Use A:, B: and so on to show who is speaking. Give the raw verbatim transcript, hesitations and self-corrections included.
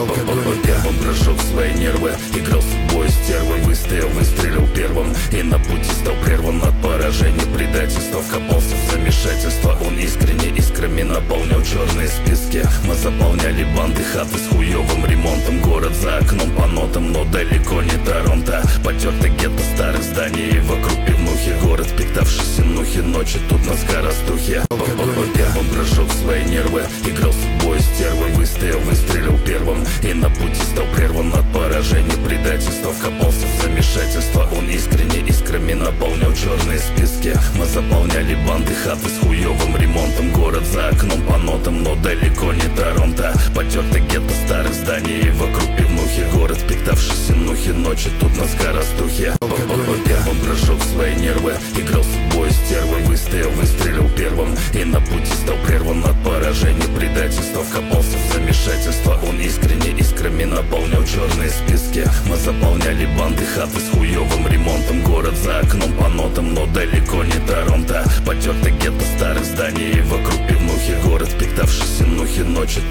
A: Первым прожег свои нервы, играл с собой стервой, выстоял, выстрелил первым, и на пути стал прерван от поражений, предательства. Вкопался в замешательство, он искренне искрами наполнял черные списки. Мы заполняли банды, хаты с хуевым ремонтом, город за окном по нотам, но далеко не Торонто. Потерто гетто старых зданий, и вокруг пивнухи, город впитавшийся нухи, ночи тут на скоростухе. Первым прожег свои нервы, играл с собой стервой, выстоял, выстрелил первым, и на пути стал прерван от поражений, предательства. Вкопался в замешательство, он искренне искрами наполнял черные списки. Мы заполняли банды, хаты с хуевым ремонтом, город за окном по нотам, но далеко не Торонто. Потерто гетто старых зданий, и вокруг пивнухи, город впитавшийся нухи, ночи тут на скоростухе. Первым прожег свои нервы, играл с собой стервой, выстоял, выстрелил первым, и на пути стал прерван от поражений, предательства. Вкопался в замешательство, он искренне искрами наполнял черные списки. Мы заполняли банды, хаты с хуевым ремонтом, город за окном по нотам, но далеко не Торонто. Потерто гетто старых зданий, и вокруг пивнухи, город впитавшийся нухи, ночи